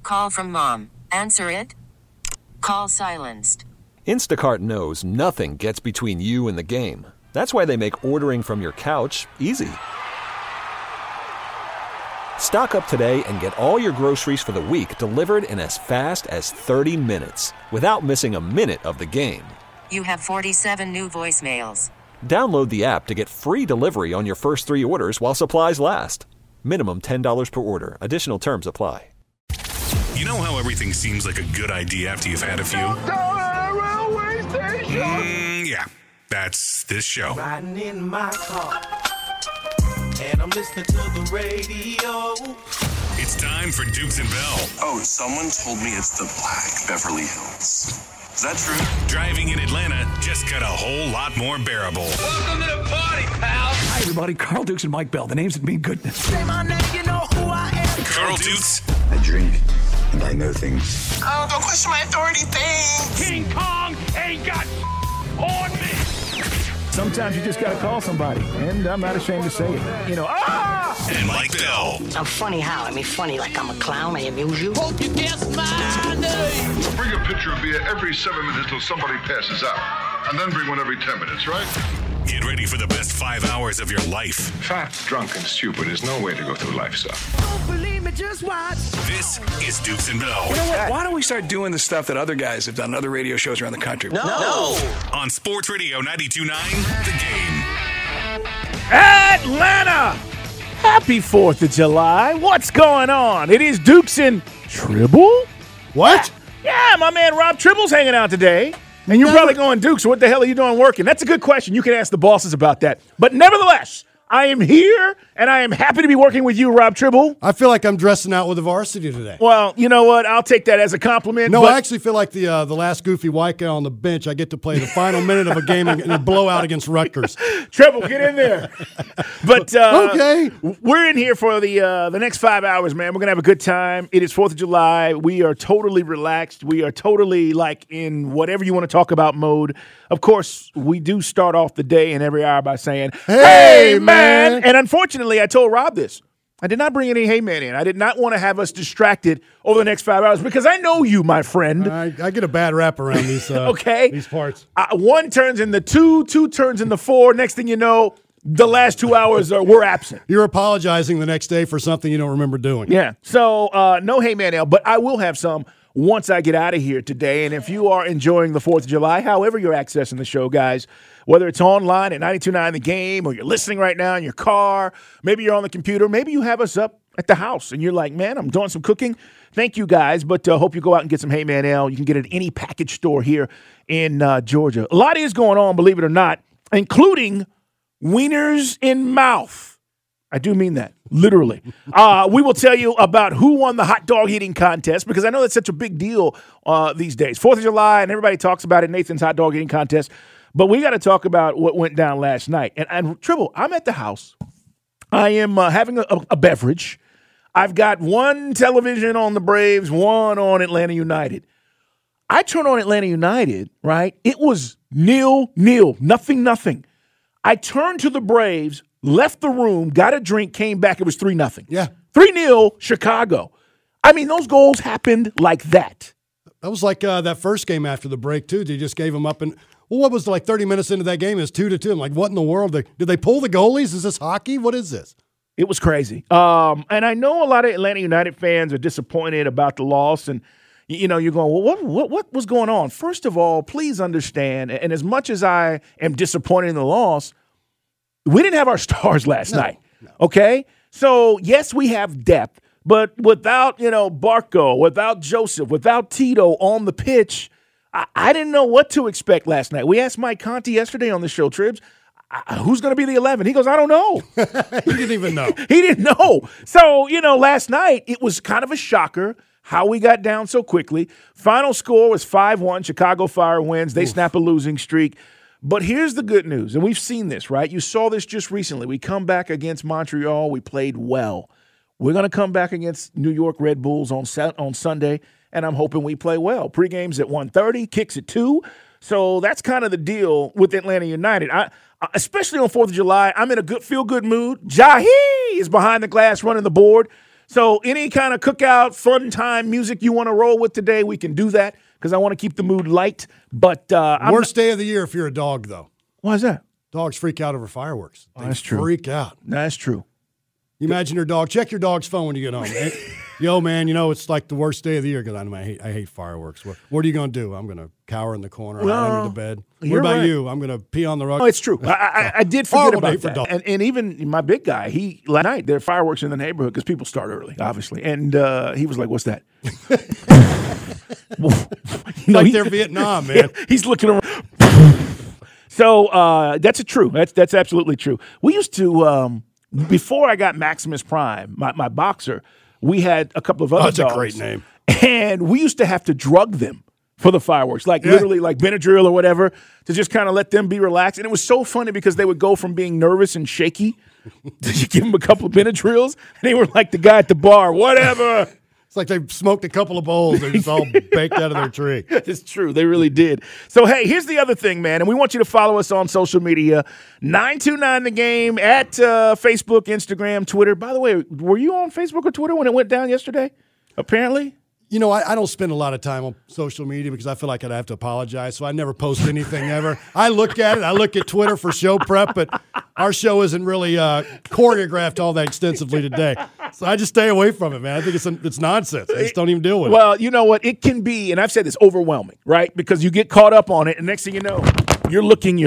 Call from mom. Answer it. Call silenced. Instacart knows nothing gets between you and the game. That's why they make ordering from your couch easy. Stock up today and get all your groceries for the week delivered in as fast as 30 minutes without missing a minute of the game. You have 47 new voicemails. Download the app to get free delivery on your first 3 orders while supplies last. Minimum $10 per order. Additional terms apply. You know how everything seems like a good idea after you've had a few? Yeah, that's this show. Riding in my car, and I'm listening to the radio. It's time for Dukes and Bell. Oh, someone told me it's the Black Beverly Hills. Is that true? Driving in Atlanta just got a whole lot more bearable. Welcome to the party, pal. Hi, everybody. Carl Dukes and Mike Bell. The names that mean goodness. Say my name, you know who I am. Carl Dukes. I drink and I know things. Oh, don't question my authority thing. King Kong ain't got on me. Sometimes you just got to call somebody, and I'm not ashamed to say it. You know, And Mike Bell. I'm funny how? I mean, funny like I'm a clown. I amuse you. Hope you guess my name. Bring a pitcher of beer every 7 minutes till somebody passes out. And then bring one every 10 minutes, right? Get ready for the best 5 hours of your life. Fat, drunk, and stupid is no way to go through life, sir. Don't believe me, just watch. This is Dukes and Bell. you know what? Why don't we start doing the stuff that other guys have done, other radio shows around the country? No. On Sports Radio 92.9, The Game. Atlanta! Happy 4th of July. What's going on? It is Dukes and Tribble? What? Yeah, my man Rob Tribble's hanging out today. And you're probably going, Dukes, what the hell are you doing working? That's a good question. You can ask the bosses about that. But nevertheless, I am here, and I am happy to be working with you, Rob Tribble. I feel like I'm dressing out with the varsity today. Well, you know what? I'll take that as a compliment. No, but I actually feel like the last goofy white guy on the bench. I get to play the final minute of a game in a blowout against Rutgers. Tribble, get in there. But okay, we're in here for the next 5 hours, man. We're going to have a good time. It is 4th of July. We are totally relaxed. We are totally like in whatever you want to talk about mode. Of course, we do start off the day and every hour by saying, hey, man. And unfortunately, I told Rob this. I did not bring any hey man in. I did not want to have us distracted over the next 5 hours because I know you, my friend. I get a bad rap around these okay. These parts. 1 turns into 2, 2 turns into 4. Next thing you know, the last 2 hours we're absent. You're apologizing the next day for something you don't remember doing. Yeah. So no hey man ale, but I will have some once I get out of here today. And if you are enjoying the 4th of July, however you're accessing the show, guys, whether it's online at 92.9 The Game or you're listening right now in your car, maybe you're on the computer, maybe you have us up at the house and you're like, man, I'm doing some cooking. Thank you, guys, but hope you go out and get some Hey Man Ale. You can get it at any package store here in Georgia. A lot is going on, believe it or not, including wieners in mouth. I do mean that, literally. We will tell you about who won the hot dog eating contest because I know that's such a big deal these days. 4th of July, and everybody talks about it, Nathan's hot dog eating contest. But we got to talk about what went down last night. And Tribble, I'm at the house. I am having a beverage. I've got 1 television on the Braves, 1 on Atlanta United. I turn on Atlanta United, right? It was 0-0, nothing. I turned to the Braves, left the room, got a drink, came back. It was 3-0. Yeah. 3-0 Chicago. I mean, those goals happened like that. That was like that first game after the break, too. They just gave them up. And, well, what was like 30 minutes into that game? It was 2-2. I'm like, what in the world? Did they pull the goalies? Is this hockey? What is this? It was crazy. And I know a lot of Atlanta United fans are disappointed about the loss. And, you know, you're going, well, what was going on? First of all, please understand, and as much as I am disappointed in the loss, we didn't have our stars last night, okay? So, yes, we have depth, but without, Barco, without Joseph, without Tito on the pitch, I didn't know what to expect last night. We asked Mike Conti yesterday on the show, Tribs, who's going to be the 11? He goes, I don't know. He didn't even know. He didn't know. So, last night it was kind of a shocker how we got down so quickly. Final score was 5-1. Chicago Fire wins. They snap a losing streak. But here's the good news, and we've seen this, right? You saw this just recently. We come back against Montreal. We played well. We're going to come back against New York Red Bulls on Sunday, and I'm hoping we play well. Pregame's at 1:30, kicks at 2. So that's kind of the deal with Atlanta United. Especially on 4th of July, I'm in a feel-good mood. Jahi is behind the glass running the board. So any kind of cookout, fun time music you want to roll with today, we can do that because I want to keep the mood light. But worst day of the year if you're a dog, though. Why is that? Dogs freak out over fireworks. That's true. Freak out. That's true. You imagine your dog. Check your dog's phone when you get home. Hey, yo, man, it's like the worst day of the year because I hate fireworks. What are you going to do? I'm going to cower in the corner, hide under the bed. What about you? I'm going to pee on the rug. Oh, it's true. I did forget about that. And even my big guy, last night, there are fireworks in the neighborhood because people start early, obviously. And he was like, what's that? They're Vietnam, man. Yeah, he's looking around. So that's true. That's absolutely true. We used to, before I got Maximus Prime, my boxer, we had a couple of other dogs. That's a great name. And we used to have to drug them for the fireworks, literally like Benadryl or whatever, to just kind of let them be relaxed. And it was so funny because they would go from being nervous and shaky to you give them a couple of Benadryls, and they were like the guy at the bar, whatever. It's like they smoked a couple of bowls. They're just all baked out of their tree. It's true. They really did. So, hey, here's the other thing, man, and we want you to follow us on social media, 929 The Game, at Facebook, Instagram, Twitter. By the way, were you on Facebook or Twitter when it went down yesterday, apparently? I don't spend a lot of time on social media because I feel like I'd have to apologize, so I never post anything ever. I look at it. I look at Twitter for show prep, but our show isn't really choreographed all that extensively today. So I just stay away from it, man. I think it's nonsense. I just don't even deal with it. Well, you know what? It can be, and I've said this, overwhelming, right? Because you get caught up on it, and next thing you know, you're looking,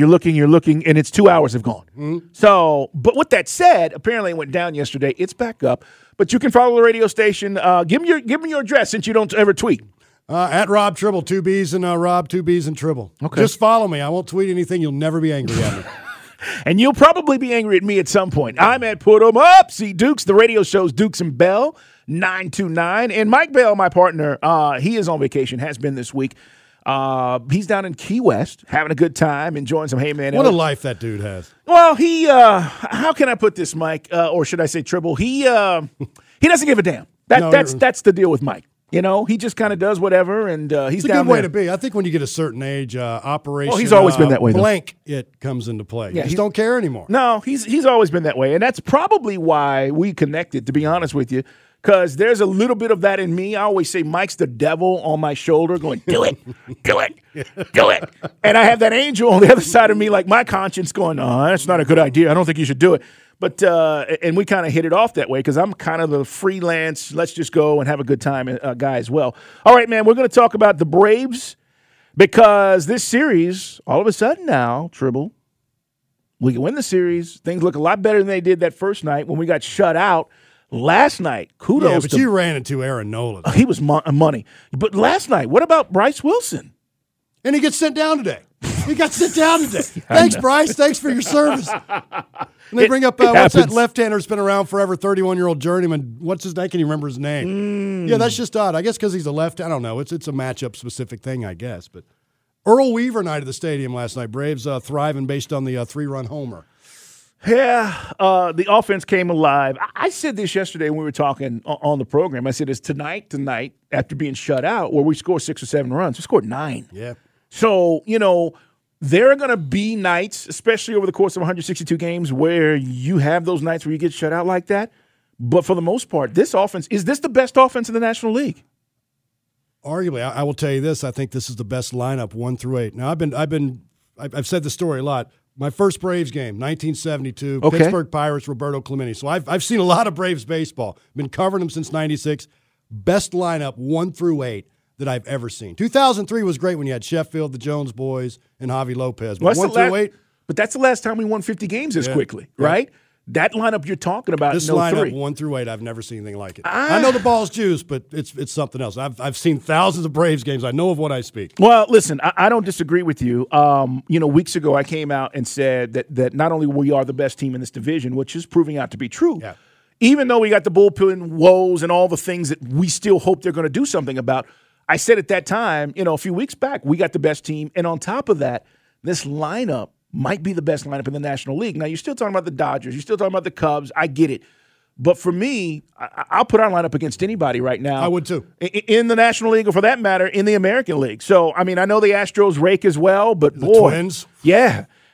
and it's 2 hours have gone. Mm-hmm. So, but with that said, apparently it went down yesterday. It's back up. But you can follow the radio station. Give me your address since you don't ever tweet. At Rob Tribble, 2 B's and Rob, 2 B's and Tribble. Okay. Just follow me. I won't tweet anything. You'll never be angry at me. And you'll probably be angry at me at some point. I'm at Put 'em Up. See Dukes. The radio show's Dukes and Bell, 929. And Mike Bell, my partner, he is on vacation, has been this week. He's down in Key West, having a good time, enjoying some Hey Man. What a life that dude has. Well, he, how can I put this, Mike? Or should I say Tribble? He doesn't give a damn. That's the deal with Mike. He just kind of does whatever, and he's it's a down good way there. to be. I think when you get a certain age, operation. Well, he's always been that way. Blank, it comes into play. Yeah, you just don't care anymore. No, he's always been that way, and that's probably why we connected. To be honest with you, because there's a little bit of that in me. I always say Mike's the devil on my shoulder, going, "Do it, do it, do it," and I have that angel on the other side of me, like my conscience, going, "Oh, that's not a good idea. I don't think you should do it." But and we kind of hit it off that way because I'm kind of the freelance, let's just go and have a good time guy as well. All right, man, we're going to talk about the Braves because this series, all of a sudden now, Tribble, we can win the series. Things look a lot better than they did that first night when we got shut out. Last night, kudos. Yeah, but you ran into Aaron Nola. He was money. But last night, what about Bryce Wilson? And he gets sent down today. He got sent down today. Thanks, Bryce. Thanks for your service. And they bring up, what's that left-hander that's been around forever, 31-year-old journeyman. What's his name? Can you remember his name? Yeah, that's just odd. I guess because he's a left. I don't know. It's a matchup-specific thing, I guess. But Earl Weaver night at the stadium last night. Braves thriving based on the 3-run homer. Yeah, the offense came alive. I said this yesterday when we were talking on the program. I said, it's tonight, after being shut out, where we score 6 or 7 runs. We scored 9. Yeah. So, there are going to be nights, especially over the course of 162 games, where you have those nights where you get shut out like that. But for the most part, this offense, is this the best offense in the National League? Arguably, I will tell you this. I think this is the best lineup 1 through 8. Now, I've said the story a lot. My first Braves game, 1972, okay. Pittsburgh Pirates, Roberto Clemente. So I've seen a lot of Braves baseball. Been covering them since 96. Best lineup 1 through 8 that I've ever seen. 2003 was great when you had Sheffield, the Jones boys, and Javi Lopez. But 1 through 8. But that's the last time we won 50 games this quickly, right? That lineup you're talking about. This lineup 1 through 8, I've never seen anything like it. I know the ball's juice, but it's something else. I've seen thousands of Braves games. I know of what I speak. Well, listen, I don't disagree with you. Weeks ago I came out and said that not only we are the best team in this division, which is proving out to be true. Yeah. Even though we got the bullpen woes and all the things that we still hope they're going to do something about, I said at that time, a few weeks back, we got the best team. And on top of that, this lineup might be the best lineup in the National League. Now, you're still talking about the Dodgers. You're still talking about the Cubs. I get it. But for me, I'll put our lineup against anybody right now. I would too. In the National League, or for that matter, in the American League. So, I know the Astros rake as well, but the Twins. Yeah.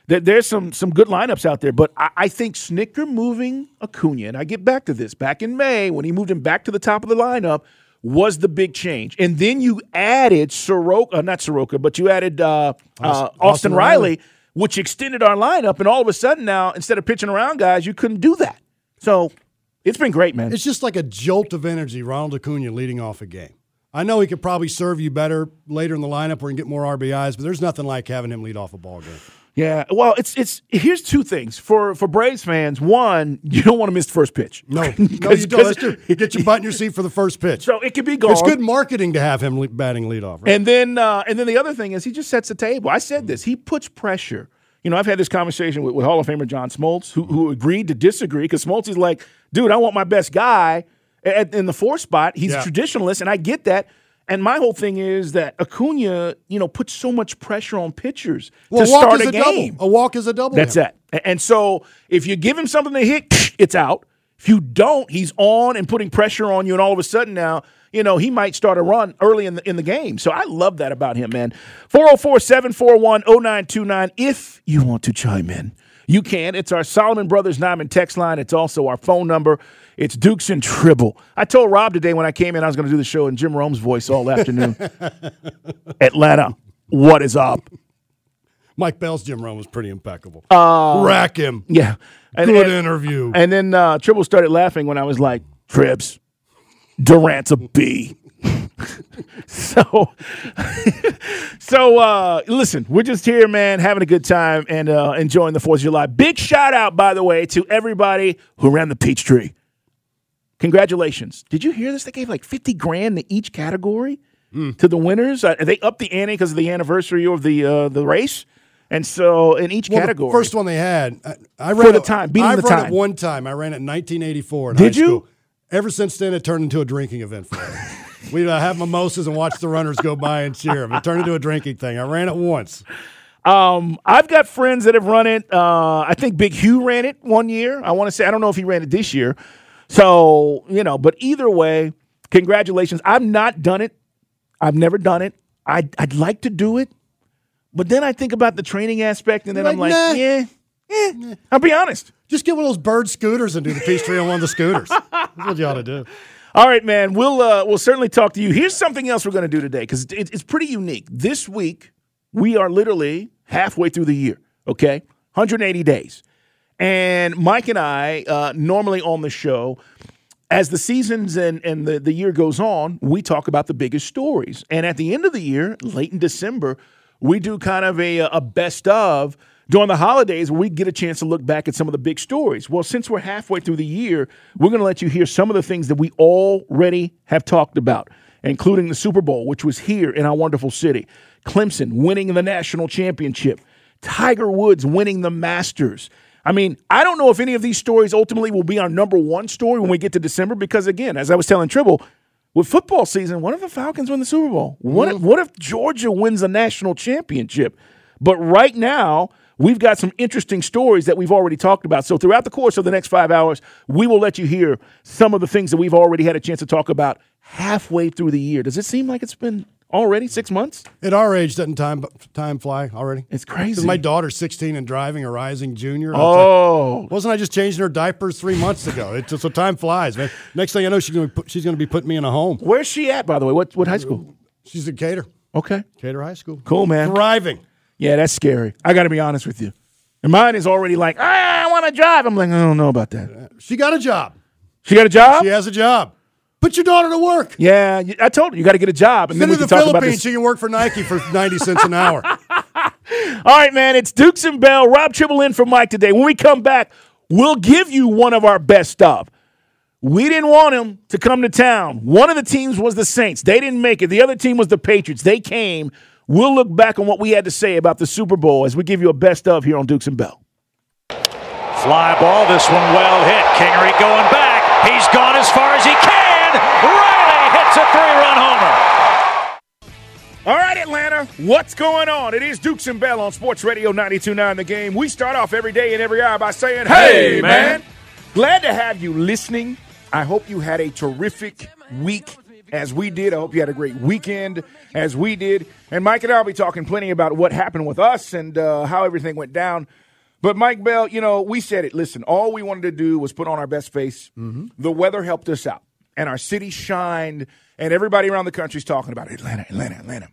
there's some good lineups out there. But I think Snitker moving Acuna, and I get back to this, back in May when he moved him back to the top of the lineup, was the big change. And then you added you added Austin Riley, which extended our lineup. And all of a sudden now, instead of pitching around guys, you couldn't do that. So it's been great, man. It's just like a jolt of energy, Ronald Acuna leading off a game. I know he could probably serve you better later in the lineup where he can get more RBIs, but there's nothing like having him lead off a ball game. Yeah, well, it's here's two things for Braves fans. One, you don't want to miss the first pitch. No, you don't. Get your butt in your seat for the first pitch. So it could be gone. It's good marketing to have him batting leadoff. Right? And then the other thing is he just sets the table. I said this. He puts pressure. You know, I've had this conversation with Hall of Famer John Smoltz, who agreed to disagree because Smoltz is like, dude, I want my best guy in the 4 spot. He's a traditionalist, and I get that. And my whole thing is that Acuna, puts so much pressure on pitchers to start a game. A walk is a double. That's it. And so if you give him something to hit, it's out. If you don't, he's on and putting pressure on you, and all of a sudden now, he might start a run early in the game. So I love that about him, man. 404-741-0929 if you want to chime in. You can. It's our Solomon Brothers Nyman text line. It's also our phone number. It's Dukes and Tribble. I told Rob today when I came in I was going to do the show in Jim Rome's voice all afternoon. Atlanta, what is up? Mike Bell's Jim Rome was pretty impeccable. Rack him. Yeah. Good interview. And then Tribble started laughing when I was like, Tribs, Durant's a B. So listen, we're just here, man, having a good time and enjoying the 4th of July. Big shout out, by the way, to everybody who ran the Peachtree. Congratulations. Did you hear this? They gave like $50,000 to each category to the winners. They upped the ante because of the anniversary of the race. And so in each category. The first one they had, I ran it one time. I ran it in 1984 in high school. Did you? Ever since then, it turned into a drinking event for me. We'd have mimosas and watch the runners go by and cheer them. It turned into a drinking thing. I ran it once. I've got friends that have run it. I think Big Hugh ran it one year. I want to say, I don't know if he ran it this year. So, but either way, congratulations. I've not done it. I've never done it. I'd like to do it. But then I think about the training aspect, and then I'm like, nah. I'll be honest. Just get one of those bird scooters and do the Peachtree on one of the scooters. That's what you ought to do. All right, man. We'll certainly talk to you. Here's something else we're going to do today because it's pretty unique. This week, we are literally halfway through the year, okay? 180 days. And Mike and I, normally on the show, as the seasons and the year goes on, we talk about the biggest stories. And at the end of the year, late in December, we do kind of a best of during the holidays where we get a chance to look back at some of the big stories. Well, since we're halfway through the year, we're going to let you hear some of the things that we already have talked about, including the Super Bowl, which was here in our wonderful city, Clemson winning the national championship, Tiger Woods winning the Masters. I mean, I don't know if any of these stories ultimately will be our number one story when we get to December because, again, as I was telling Tribble, with football season, what if the Falcons win the Super Bowl? What if Georgia wins the national championship? But right now, we've got some interesting stories that we've already talked about. So throughout the course of the next 5 hours, we will let you hear some of the things that we've already had a chance to talk about halfway through the year. Does it seem like it's been already 6 months? At our age, doesn't time fly already? It's crazy. My daughter's 16 and driving, a rising junior. Oh. Wasn't I just changing her diapers 3 months ago? So time flies, man. Next thing I know, she's going to be putting me in a home. Where's she at, by the way? What high school? She's at Cater. Okay. Cater High School. Cool, man. Thriving. Yeah, that's scary. I got to be honest with you. And mine is already like, I want to drive. I'm like, I don't know about that. She got a job. She got a job? She has a job. Put your daughter to work. Yeah, I told her you got to get a job. And Send then her we to can the talk about Philippines. this. She can work for Nike for 90 cents an hour. All right, man. It's Dukes and Bell. Rob Tribble in for Mike today. When we come back, we'll give you one of our best stuff. We didn't want him to come to town. One of the teams was the Saints. They didn't make it. The other team was the Patriots. They came. We'll look back on what we had to say about the Super Bowl as we give you a best of here on Dukes and Bell. Fly ball, this one well hit. Kingery going back. He's gone as far as he can. Riley hits a 3-run homer. All right, Atlanta, what's going on? It is Dukes and Bell on Sports Radio 92.9 The Game. We start off every day and every hour by saying, hey, man. Glad to have you listening. I hope you had a terrific week as we did. I hope you had a great weekend as we did. And Mike and I will be talking plenty about what happened with us and how everything went down. But Mike Bell, we said it. Listen, all we wanted to do was put on our best face. Mm-hmm. The weather helped us out, and our city shined, and everybody around the country's talking about it. Atlanta.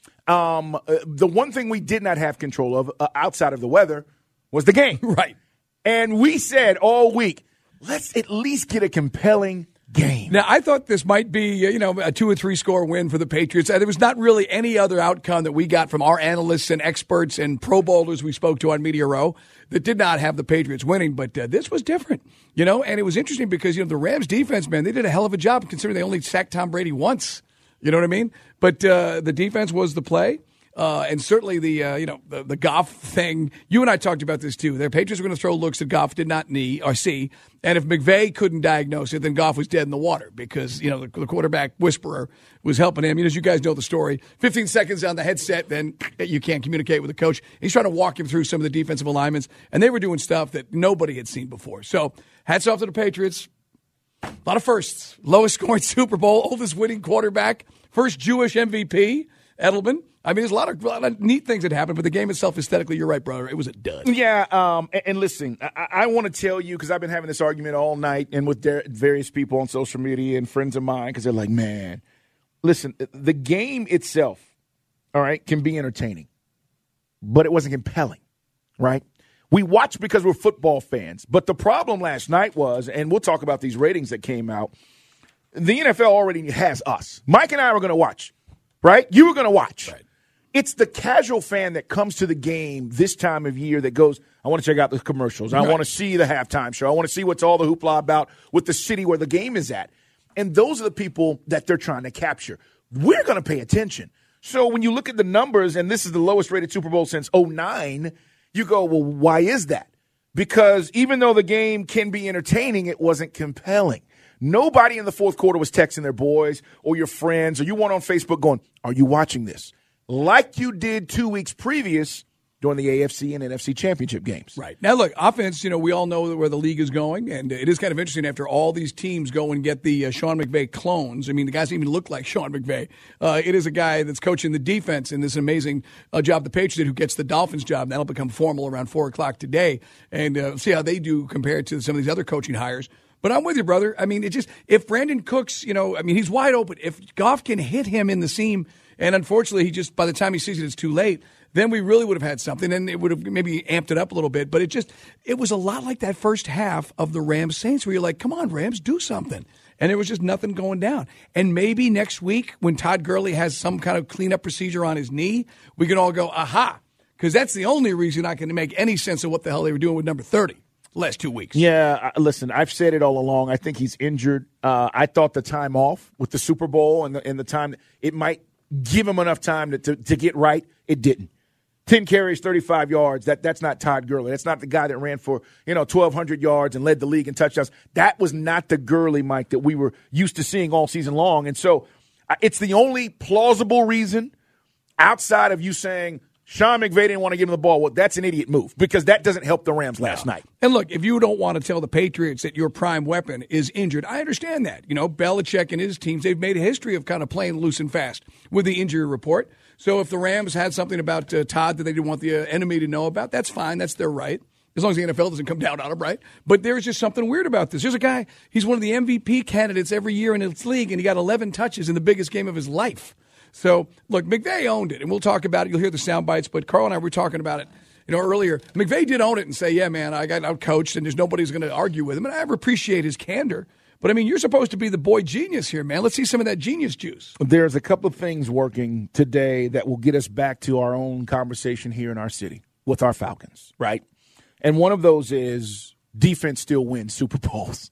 The one thing we did not have control of outside of the weather was the game. Right. And we said all week, let's at least get a compelling game. Now, I thought this might be, a 2 or 3 score win for the Patriots. There was not really any other outcome that we got from our analysts and experts and Pro Bowlers we spoke to on Media Row that did not have the Patriots winning. But this was different, and it was interesting because, the Rams defense, man, they did a hell of a job considering they only sacked Tom Brady once. You know what I mean? But the defense was the play. And certainly the Goff thing, you and I talked about this too. The Patriots were going to throw looks that Goff did not see. And if McVay couldn't diagnose it, then Goff was dead in the water because, the quarterback whisperer was helping him. As you guys know the story, 15 seconds on the headset, then you can't communicate with the coach. He's trying to walk him through some of the defensive alignments, and they were doing stuff that nobody had seen before. So hats off to the Patriots. A lot of firsts. Lowest scoring Super Bowl, oldest winning quarterback, first Jewish MVP, Edelman. There's a lot of neat things that happened, but the game itself, aesthetically, you're right, brother. It was a dud. Yeah, and listen, I want to tell you, because I've been having this argument all night and with various people on social media and friends of mine, because they're like, man, listen, the game itself, all right, can be entertaining, but it wasn't compelling, right? We watched because we're football fans, but the problem last night was, and we'll talk about these ratings that came out, the NFL already has us. Mike and I were going to watch, right? You were going to watch. Right. It's the casual fan that comes to the game this time of year that goes, I want to check out the commercials. I want to see the halftime show. I want to see what's all the hoopla about with the city where the game is at. And those are the people that they're trying to capture. We're going to pay attention. So when you look at the numbers, and this is the lowest rated Super Bowl since 2009, you go, well, why is that? Because even though the game can be entertaining, it wasn't compelling. Nobody in the fourth quarter was texting their boys or your friends, or you went on Facebook going, are you watching this? Like you did 2 weeks previous during the AFC and NFC championship games. Right. Now, look, offense, we all know where the league is going, and it is kind of interesting after all these teams go and get the Sean McVay clones. The guys even look like Sean McVay. It is a guy that's coaching the defense in this amazing job the Patriots did, who gets the Dolphins job. That'll become formal around 4 o'clock today, and see how they do compared to some of these other coaching hires. But I'm with you, brother. If Brandon Cooks, he's wide open. If Goff can hit him in the seam, and unfortunately, by the time he sees it, it's too late, then we really would have had something, and it would have maybe amped it up a little bit. But it was a lot like that first half of the Rams-Saints, where you're like, come on, Rams, do something. And there was just nothing going down. And maybe next week, when Todd Gurley has some kind of cleanup procedure on his knee, we can all go, aha, because that's the only reason I can make any sense of what the hell they were doing with number 30. Last 2 weeks. Yeah, listen, I've said it all along. I think he's injured. I thought the time off with the Super Bowl and the time, it might give him enough time to get right. It didn't. 10 carries, 35 yards. That's not Todd Gurley. That's not the guy that ran for 1,200 yards and led the league in touchdowns. That was not the Gurley, Mike, that we were used to seeing all season long. And so it's the only plausible reason outside of you saying Sean McVay didn't want to give him the ball. Well, that's an idiot move because that doesn't help the Rams last night. And look, if you don't want to tell the Patriots that your prime weapon is injured, I understand that. Belichick and his teams, they've made a history of kind of playing loose and fast with the injury report. So if the Rams had something about Todd that they didn't want the enemy to know about, that's fine. That's their right. As long as the NFL doesn't come down on him, right? But there's just something weird about this. There's a guy, he's one of the MVP candidates every year in his league, and he got 11 touches in the biggest game of his life. So, look, McVay owned it, and we'll talk about it. You'll hear the sound bites, but Carl and I were talking about it earlier. McVay did own it and say, yeah, man, I got out-coached, and there's nobody's going to argue with him. And I appreciate his candor. But, you're supposed to be the boy genius here, man. Let's see some of that genius juice. There's a couple of things working today that will get us back to our own conversation here in our city with our Falcons, right? And one of those is defense still wins Super Bowls.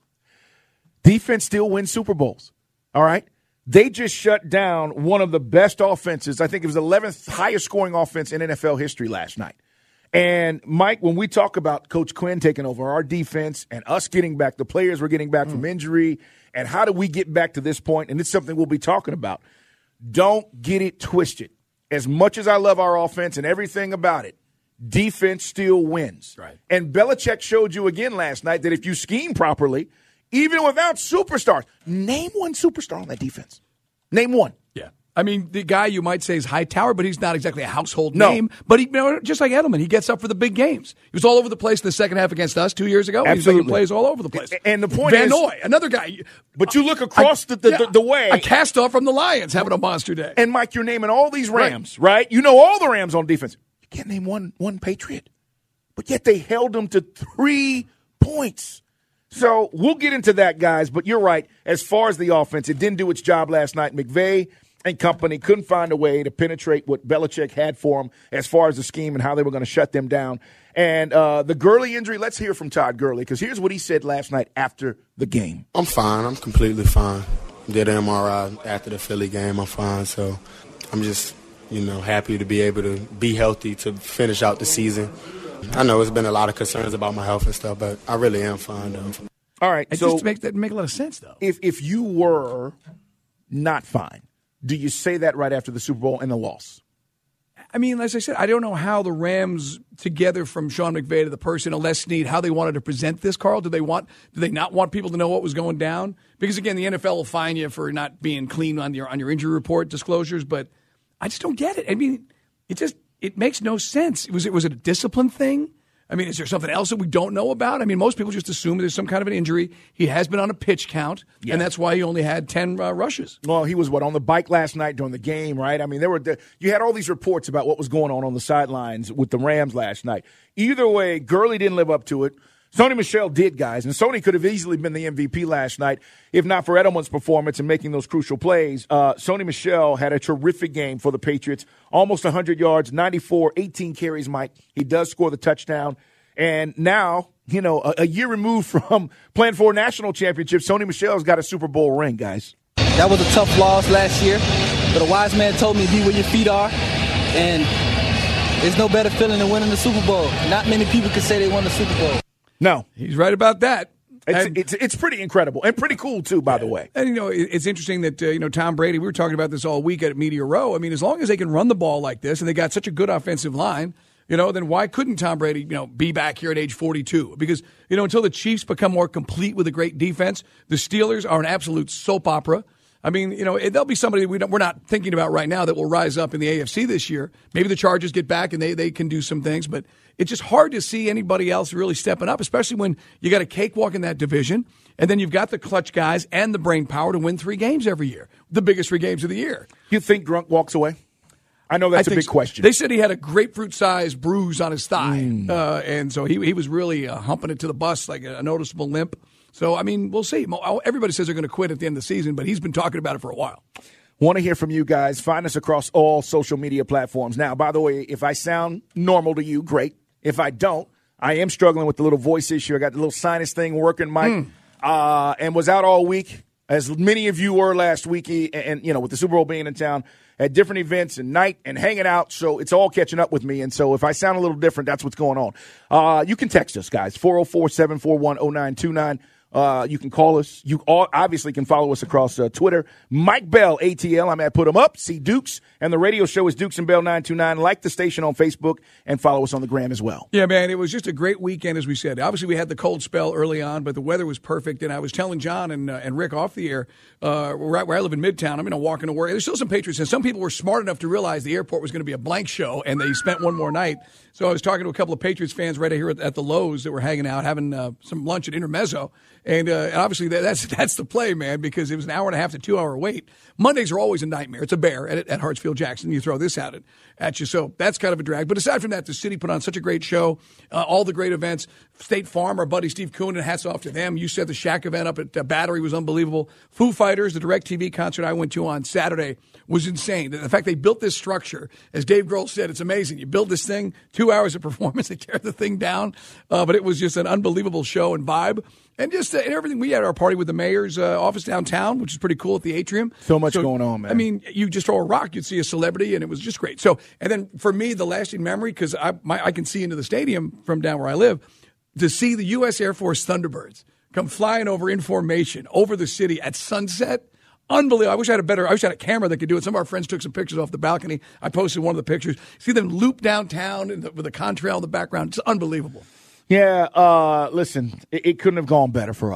Defense still wins Super Bowls, all right? They just shut down one of the best offenses. I think it was the 11th highest scoring offense in NFL history last night. And, Mike, when we talk about Coach Quinn taking over our defense and us getting back, the players we're getting back from injury, and how do we get back to this point, and it's something we'll be talking about. Don't get it twisted. As much as I love our offense and everything about it, defense still wins. Right. And Belichick showed you again last night that if you scheme properly, even without superstars, name one superstar on that defense. Name one. Yeah. I mean, the guy you might say is Hightower, but he's not exactly a household name. But he, just like Edelman, he gets up for the big games. He was all over the place in the second half against us 2 years ago. Absolutely. He's making plays all over the place. And the point Van is, Noy, another guy. But you look across the way. A cast-off from the Lions having a monster day. And, Mike, you're naming all these Rams, right? You know all the Rams on defense. You can't name one Patriot. But yet they held them to 3 points. So we'll get into that, guys. But you're right. As far as the offense, it didn't do its job last night. McVay and company couldn't find a way to penetrate what Belichick had for them as far as the scheme and how they were going to shut them down. And the Gurley injury, let's hear from Todd Gurley, because here's what he said last night after the game. I'm fine. I'm completely fine. Did an MRI after the Philly game. I'm fine. So I'm just, happy to be able to be healthy to finish out the season. I know it's been a lot of concerns about my health and stuff, but I really am fine, though. All right. It so just make a lot of sense, though. If you were not fine, do you say that right after the Super Bowl and the loss? I mean, as I said, I don't know how the Rams, together from Sean McVay to the person, Les Snead, how they wanted to present this, Carl. Do they not want people to know what was going down? Because, again, the NFL will fine you for not being clean on your injury report disclosures, but I just don't get it. I mean, it makes no sense. Was it a discipline thing? I mean, is there something else that we don't know about? I mean, most people just assume there's some kind of an injury. He has been on a pitch count, and that's why he only had 10 rushes. Well, he was, on the bike last night during the game, right? I mean, you had all these reports about what was going on the sidelines with the Rams last night. Either way, Gurley didn't live up to it. Sony Michel did, guys, and Sony could have easily been the MVP last night if not for Edelman's performance and making those crucial plays. Sony Michel had a terrific game for the Patriots, almost 100 yards, 94, 18 carries, Mike. He does score the touchdown, and now, a year removed from playing for a national championship, Sony Michel's got a Super Bowl ring, guys. That was a tough loss last year, but a wise man told me be where your feet are, and there's no better feeling than winning the Super Bowl. Not many people can say they won the Super Bowl. No. He's right about that. It's pretty incredible and pretty cool, too, by the way. And, it's interesting that, Tom Brady, we were talking about this all week at Media Row. I mean, as long as they can run the ball like this and they got such a good offensive line, then why couldn't Tom Brady, be back here at age 42? Because, until the Chiefs become more complete with a great defense, the Steelers are an absolute soap opera. I mean, there'll be somebody we're not thinking about right now that will rise up in the AFC this year. Maybe the Chargers get back and they can do some things, but it's just hard to see anybody else really stepping up, especially when you got a cakewalk in that division, and then you've got the clutch guys and the brain power to win 3 games every year, the biggest 3 games of the year. You think Gronk walks away? I know that's a big question. They said he had a grapefruit-sized bruise on his thigh, and so he was really humping it to the bus like a noticeable limp. So, I mean, we'll see. Everybody says they're going to quit at the end of the season, but he's been talking about it for a while. Want to hear from you guys. Find us across all social media platforms. Now, by the way, if I sound normal to you, great. If I don't, I am struggling with the little voice issue. I got the little sinus thing working, Mike, and was out all week, as many of you were last week, and with the Super Bowl being in town, at different events and night and hanging out, so it's all catching up with me. And so if I sound a little different, that's what's going on. You can text us, guys, 404-741-0929. You can call us. You obviously can follow us across Twitter. Mike Bell, ATL. I'm at Put 'em Up. See Dukes. And the radio show is Dukes and Bell 929. Like the station on Facebook and follow us on the gram as well. Yeah, man, it was just a great weekend, as we said. Obviously, we had the cold spell early on, but the weather was perfect. And I was telling John and Rick off the air, right where I live in Midtown, I'm walking to work. There's still some Patriots, and some people were smart enough to realize the airport was going to be a blank show, and they spent one more night. So I was talking to a couple of Patriots fans right here at the Lowe's that were hanging out, having some lunch at Intermezzo. And obviously that's the play, man, because it was an hour and a half to 2 hour wait. Mondays are always a nightmare. It's a bear at Hartsfield Jackson. You throw this at you. So that's kind of a drag. But aside from that, the city put on such a great show, all the great events. State Farm, our buddy Steve Koonin, hats off to them. You said the Shaq event up at Battery was unbelievable. Foo Fighters, the DirecTV concert I went to on Saturday was insane. The fact they built this structure, as Dave Grohl said, it's amazing. You build this thing, 2 hours of performance, they tear the thing down. But it was just an unbelievable show and vibe. And just and everything. We had our party with the mayor's office downtown, which is pretty cool at the atrium. So much going on, man. I mean, you just throw a rock, you'd see a celebrity, and it was just great. So, and then for me, the lasting memory, because I can see into the stadium from down where I live, to see the U.S. Air Force Thunderbirds come flying over in formation over the city at sunset. Unbelievable. I wish I had a camera that could do it. Some of our friends took some pictures off the balcony. I posted one of the pictures. See them loop downtown with the contrail in the background. It's unbelievable. Yeah, listen, it couldn't have gone better for us.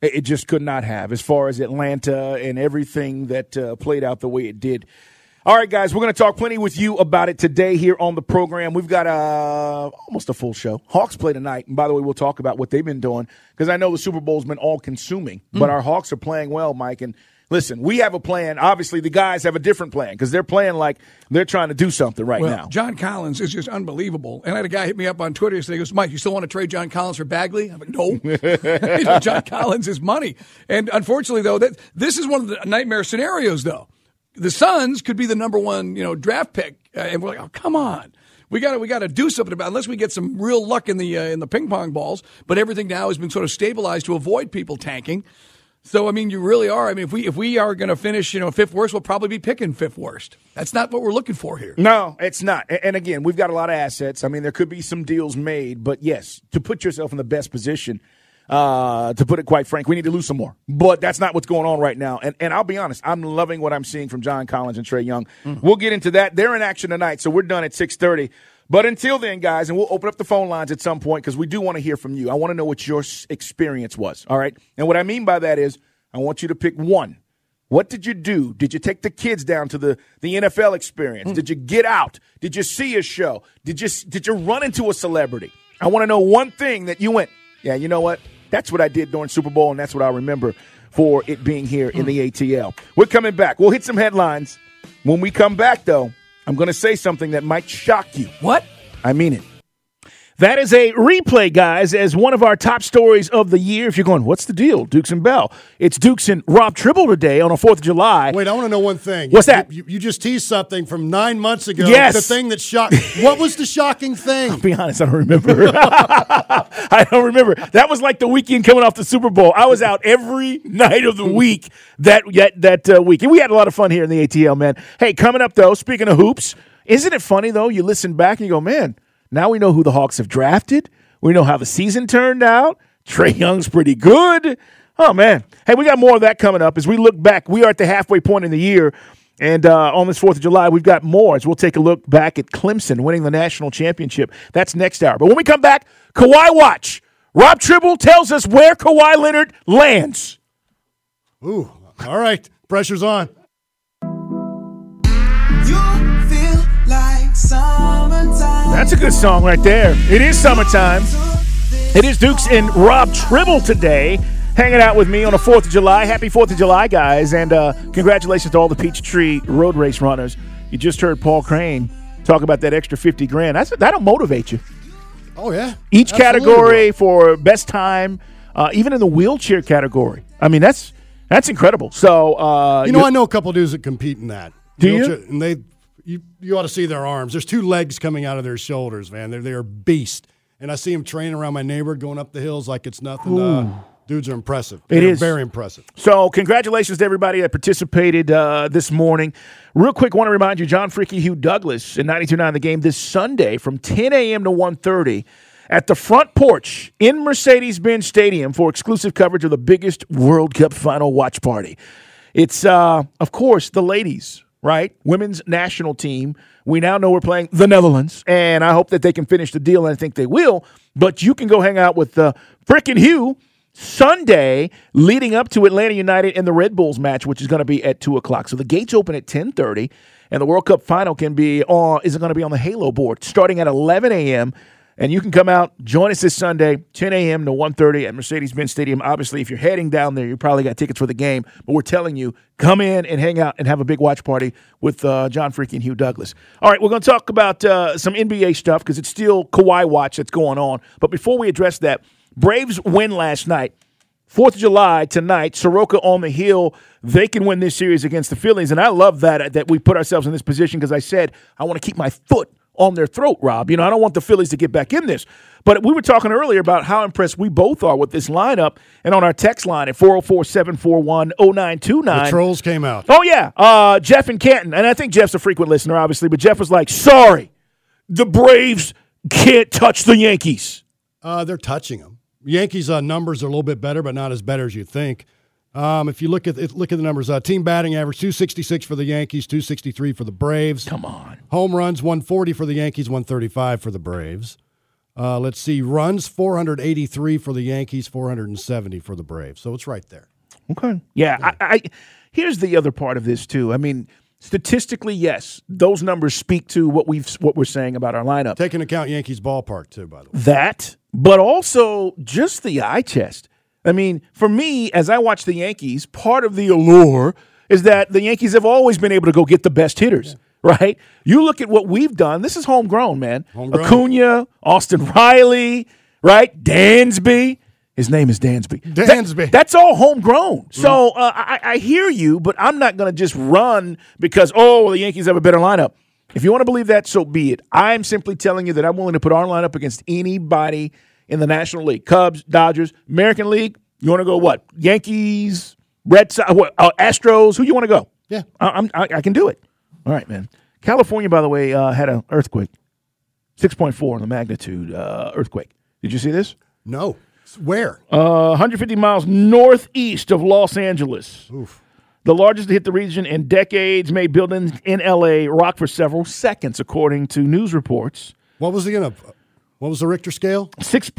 It just could not have, as far as Atlanta and everything that played out the way it did. All right, guys, we're going to talk plenty with you about it today here on the program. We've got almost a full show. Hawks play tonight. And by the way, we'll talk about what they've been doing because I know the Super Bowl's been all-consuming. But our Hawks are playing well, Mike. And listen, we have a plan. Obviously, the guys have a different plan because they're playing like they're trying to do something right now. John Collins is just unbelievable. And I had a guy hit me up on Twitter yesterday. He goes, Mike, you still want to trade John Collins for Bagley? I'm like, no. John Collins is money. And unfortunately, though, this is one of the nightmare scenarios, though. The Suns could be the number one, draft pick, and we're like, oh, come on, we got to do something about it, unless we get some real luck in the ping pong balls. But everything now has been sort of stabilized to avoid people tanking. So I mean, you really are. I mean, if we are going to finish, fifth worst, we'll probably be picking fifth worst. That's not what we're looking for here. No, it's not. And again, we've got a lot of assets. I mean, there could be some deals made, but yes, to put yourself in the best position. To put it quite frank, we need to lose some more. But that's not what's going on right now. And I'll be honest, I'm loving what I'm seeing from John Collins and Trae Young. We'll get into that. They're in action tonight, so we're done at 6:30. But until then, guys, and we'll open up the phone lines at some point because we do want to hear from you. I want to know what your experience was, all right? And what I mean by that is I want you to pick one. What did you do? Did you take the kids down to the NFL experience? Did you get out? Did you see a show? Did you run into a celebrity? I want to know one thing that you went, yeah, you know what? That's what I did during Super Bowl, and that's what I remember for it being here in the ATL. We're coming back. We'll hit some headlines. When we come back, though, I'm going to say something that might shock you. What? I mean it. That is a replay, guys, as one of our top stories of the year. If you're going, what's the deal, Dukes and Bell? It's Dukes and Rob Tribble today on the 4th of July. Wait, I want to know one thing. What's that? You just teased something from 9 months ago. Yes. The thing that shocked. What was the shocking thing? I'll be honest, I don't remember. I don't remember. That was like the weekend coming off the Super Bowl. I was out every night of the week that week. And we had a lot of fun here in the ATL, man. Hey, coming up, though, speaking of hoops, isn't it funny, though? You listen back and you go, man, now we know who the Hawks have drafted. We know how the season turned out. Trae Young's pretty good. Oh, man. Hey, we got more of that coming up. As we look back, we are at the halfway point in the year. And on this 4th of July, we've got more as we'll take a look back at Clemson winning the national championship. That's next hour. But when we come back, Kawhi Watch. Rob Tribble tells us where Kawhi Leonard lands. Ooh, all right. Pressure's on. That's a good song right there. It is summertime. It is Dukes and Rob Tribble today hanging out with me on the 4th of July. Happy 4th of July, guys. And congratulations to all the Peachtree Road Race runners. You just heard Paul Crane talk about that extra $50,000. That'll motivate you. Oh, yeah. Each category for best time, even in the wheelchair category. I mean, that's incredible. So, I know a couple dudes that compete in that. Do you? And you ought to see their arms. There's 2 legs coming out of their shoulders, man. They're beast. And I see them training around my neighborhood, going up the hills like it's nothing. Dudes are impressive. They're very impressive. So congratulations to everybody that participated this morning. Real quick, want to remind you, John Freaky Hugh Douglas in 92.9 The Game this Sunday from 10 a.m. to 1:30 at the front porch in Mercedes-Benz Stadium for exclusive coverage of the biggest World Cup final watch party. It's, of course, the ladies, right? Women's national team. We now know we're playing the Netherlands, and I hope that they can finish the deal, and I think they will. But you can go hang out with Frickin' Hugh Sunday leading up to Atlanta United and the Red Bulls match, which is going to be at 2 o'clock. So the gates open at 10:30, and the World Cup final is going to be on the Halo board starting at 11 a.m., and you can come out, join us this Sunday, 10 a.m. to 1:30 at Mercedes-Benz Stadium. Obviously, if you're heading down there, you probably got tickets for the game. But we're telling you, come in and hang out and have a big watch party with John Freaky and Hugh Douglas. All right, we're going to talk about some NBA stuff because it's still Kawhi Watch that's going on. But before we address that, Braves win last night. 4th of July tonight, Soroka on the hill. They can win this series against the Phillies. And I love that we put ourselves in this position because I said I want to keep my foot on their throat, Rob. I don't want the Phillies to get back in this. But we were talking earlier about how impressed we both are with this lineup. And on our text line at 404-741-0929. The trolls came out. Oh, yeah. Jeff in Canton. And I think Jeff's a frequent listener, obviously. But Jeff was like, sorry, the Braves can't touch the Yankees. They're touching them. Yankees' numbers are a little bit better, but not as better as you think. If you look at the numbers, team batting average 266 for the Yankees, 263 for the Braves. Come on. Home runs 140 for the Yankees, 135 for the Braves. Let's see, runs 483 for the Yankees, 470 for the Braves. So it's right there. Okay. Yeah. I here's the other part of this too. I mean, statistically, yes, those numbers speak to what we're saying about our lineup. Take into account Yankees ballpark too, by the way. That, but also just the eye test. I mean, for me, as I watch the Yankees, part of the allure is that the Yankees have always been able to go get the best hitters, right? You look at what we've done. This is homegrown, man. Acuna, Austin Riley, right? Dansby. His name is Dansby. That's all homegrown. So I hear you, but I'm not going to just run because, the Yankees have a better lineup. If you want to believe that, so be it. I'm simply telling you that I'm willing to put our lineup against anybody in the National League. Cubs, Dodgers, American League. You want to go what? Yankees, Red Sox, Astros. Who you want to go? Yeah. I can do it. All right, man. California, by the way, had an earthquake. 6.4 in the magnitude earthquake. Did you see this? No. Where? 150 miles northeast of Los Angeles. Oof. The largest to hit the region in decades, made buildings in L.A. rock for several seconds, according to news reports. What was the Richter scale?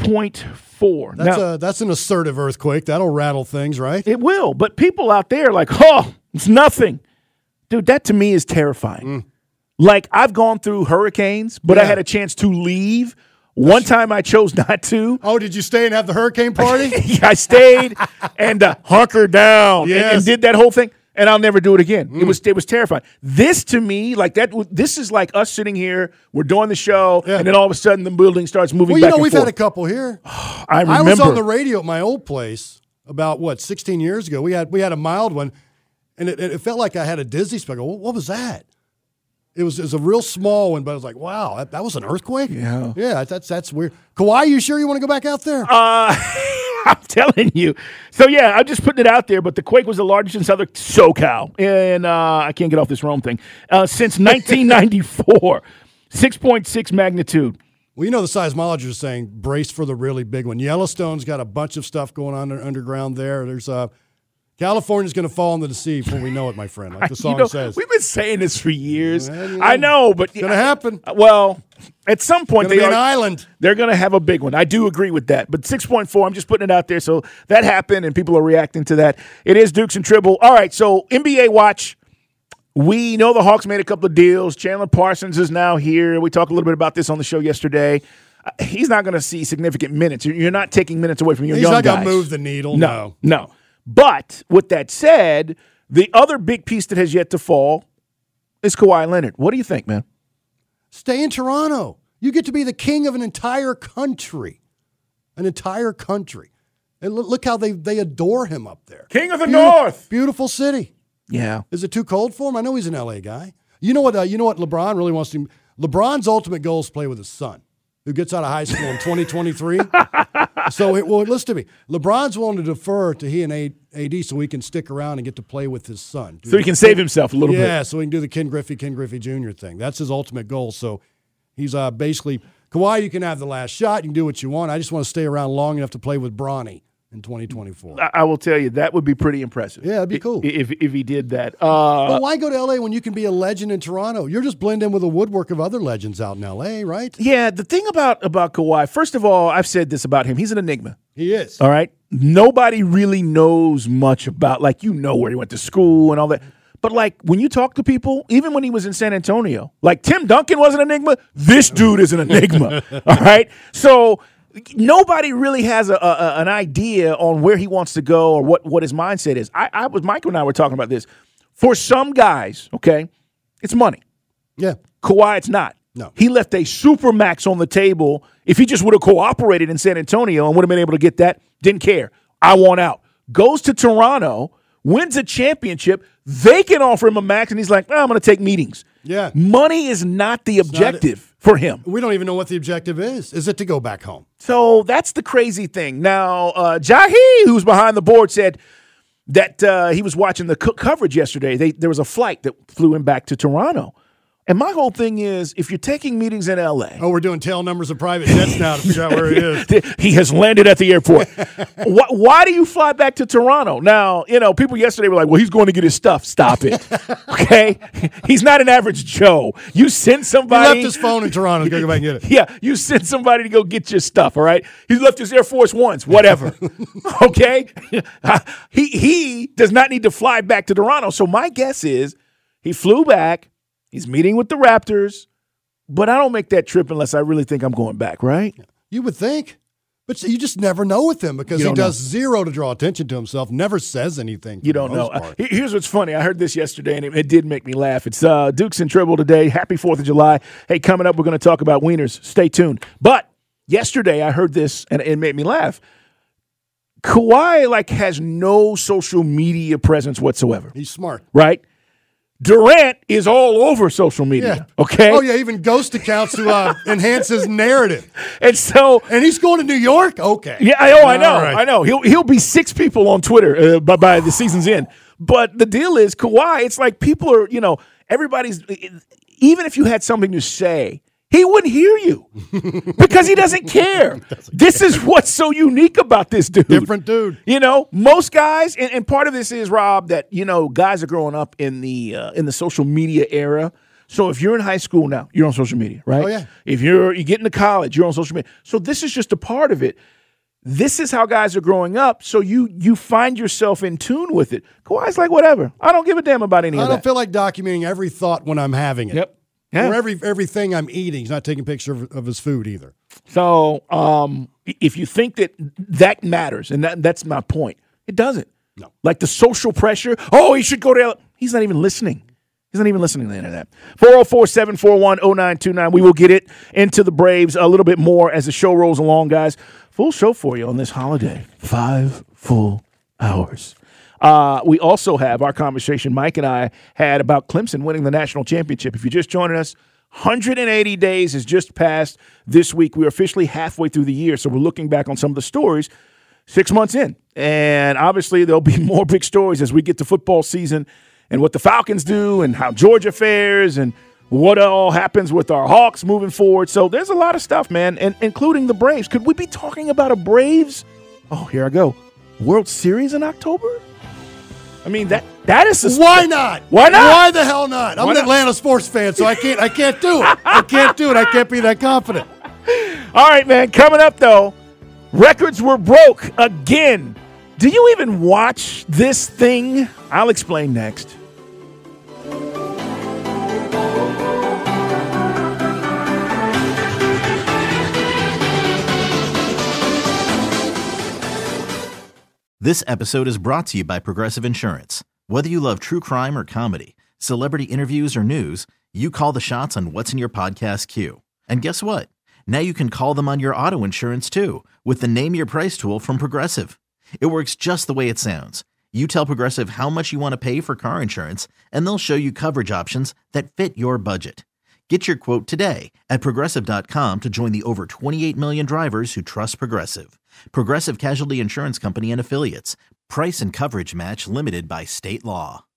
6.4. That's an assertive earthquake. That'll rattle things, right? It will. But people out there are like, it's nothing. Dude, that to me is terrifying. Like, I've gone through hurricanes, but I had a chance to leave. One time I chose not to. Oh, did you stay and have the hurricane party? I stayed and hunkered down and did that whole thing. And I'll never do it again. It was terrifying. This to me, like that. This is like us sitting here. We're doing the show, and then all of a sudden the building starts moving. Well, we've had a couple here. I remember. I was on the radio at my old place about 16 years ago. We had a mild one, and it felt like I had a dizzy spell. What was that? It was a real small one, but I was like, wow, that was an earthquake? Yeah, that's weird. Kawhi, you sure you want to go back out there? I'm telling you. So, yeah, I'm just putting it out there, but the quake was the largest in Southern SoCal. And I can't get off this Rome thing. Since 1994, 6.6 magnitude. Well, you know the seismologists are saying brace for the really big one. Yellowstone's got a bunch of stuff going on underground there. There's California's going to fall into the sea before we know it, my friend, like the song says. We've been saying this for years. I know, but it's going to happen. Well, at some point an island. They're going to have a big one. I do agree with that. But 6.4, I'm just putting it out there. So that happened, and people are reacting to that. It is Dukes and Tribble. All right, so NBA watch. We know the Hawks made a couple of deals. Chandler Parsons is now here. We talked a little bit about this on the show yesterday. He's not going to see significant minutes. You're not taking minutes away from your young guys. He's not going to move the needle. No. But with that said, the other big piece that has yet to fall is Kawhi Leonard. What do you think, man? Stay in Toronto. You get to be the king of an entire country. An entire country. And look how they adore him up there. King of the North. Beautiful city. Yeah. Is it too cold for him? I know he's an LA guy. You know what LeBron really wants to – LeBron's ultimate goal is to play with his son, who gets out of high school in 2023. Listen to me. LeBron's willing to defer to he and AD so he can stick around and get to play with his son. So he can save himself a little bit. Yeah, so he can do the Ken Griffey Jr. thing. That's his ultimate goal. So he's basically – Kawhi, you can have the last shot. You can do what you want. I just want to stay around long enough to play with Bronny in 2024. I will tell you, that would be pretty impressive. Yeah, that'd be cool. If he did that. But why go to L.A. when you can be a legend in Toronto? You're just blend in with a woodwork of other legends out in L.A., right? Yeah, the thing about Kawhi, first of all, I've said this about him. He's an enigma. He is. All right? Nobody really knows much about, where he went to school and all that. But, when you talk to people, even when he was in San Antonio, Tim Duncan was an enigma, this dude is an enigma. All right? So nobody really has an idea on where he wants to go or what his mindset is. Michael and I were talking about this. For some guys, okay, it's money. Yeah. Kawhi, it's not. No. He left a supermax on the table. If he just would have cooperated in San Antonio and would have been able to get that, didn't care. I want out. Goes to Toronto, wins a championship. They can offer him a max, and he's like, I'm going to take meetings. Yeah. Money is not the objective for him. We don't even know what the objective is. Is it to go back home? So that's the crazy thing. Now, Jahi, who's behind the board, said that he was watching the coverage yesterday. There was a flight that flew him back to Toronto. And my whole thing is, if you're taking meetings in L.A. Oh, we're doing tail numbers of private jets now to figure out where he is. He has landed at the airport. Why do you fly back to Toronto? Now, people yesterday were like, well, he's going to get his stuff. Stop it. Okay? He's not an average Joe. You send somebody. He left his phone in Toronto. He's going to go back and get it. Yeah, you send somebody to go get your stuff, all right? He left his Air Force Ones, whatever. Okay? He does not need to fly back to Toronto. So my guess is he flew back. He's meeting with the Raptors, but I don't make that trip unless I really think I'm going back, right? You would think. But you just never know with him because he does zero to draw attention to himself, never says anything. You don't know. Here's what's funny. I heard this yesterday, and it did make me laugh. It's Dukes and Tribble today. Happy 4th of July. Hey, coming up, we're going to talk about wieners. Stay tuned. But yesterday I heard this, and it made me laugh. Kawhi, has no social media presence whatsoever. He's smart. Right? Durant is all over social media, okay? Oh, yeah, even ghost accounts to enhance his narrative. And he's going to New York? Okay. Yeah, I know. Right. I know. He'll be 6 people on Twitter by the season's end. But the deal is, Kawhi, it's like people are, everybody's, even if you had something to say, he wouldn't hear you because he doesn't care. This is what's so unique about this dude. Different dude. Most guys, and part of this is, Rob, that, guys are growing up in the social media era. So if you're in high school now, you're on social media, right? Oh, yeah. If you get into college, you're on social media. So this is just a part of it. This is how guys are growing up, so you find yourself in tune with it. Kawhi's like, whatever. I don't give a damn about any of that. I don't feel like documenting every thought when I'm having it. Yep. Yeah. Or everything I'm eating. He's not taking pictures of his food either. So if you think that matters, and that's my point, it doesn't. No. Like the social pressure, he should go to he's not even listening. He's not even listening to the internet. 404-741-0929. We will get it into the Braves a little bit more as the show rolls along, guys. Full show for you on this holiday. 5 full hours. We also have our conversation Mike and I had about Clemson winning the national championship. If you're just joining us, 180 days has just passed this week. We're officially halfway through the year, so we're looking back on some of the stories 6 months in. And obviously there'll be more big stories as we get to football season and what the Falcons do and how Georgia fares and what all happens with our Hawks moving forward. So there's a lot of stuff, man, and including the Braves. Could we be talking about a Braves? Oh, here I go. World Series in October? I mean, that is why not? Why not? Why the hell not? I'm an Atlanta sports fan, so I can't do it. I can't do it. I can't be that confident. All right, man. Coming up, though, records were broke again. Do you even watch this thing? I'll explain next. This episode is brought to you by Progressive Insurance. Whether you love true crime or comedy, celebrity interviews or news, you call the shots on what's in your podcast queue. And guess what? Now you can call them on your auto insurance too with the Name Your Price tool from Progressive. It works just the way it sounds. You tell Progressive how much you want to pay for car insurance, and they'll show you coverage options that fit your budget. Get your quote today at Progressive.com to join the over 28 million drivers who trust Progressive. Progressive Casualty Insurance Company and Affiliates. Price and coverage match limited by state law.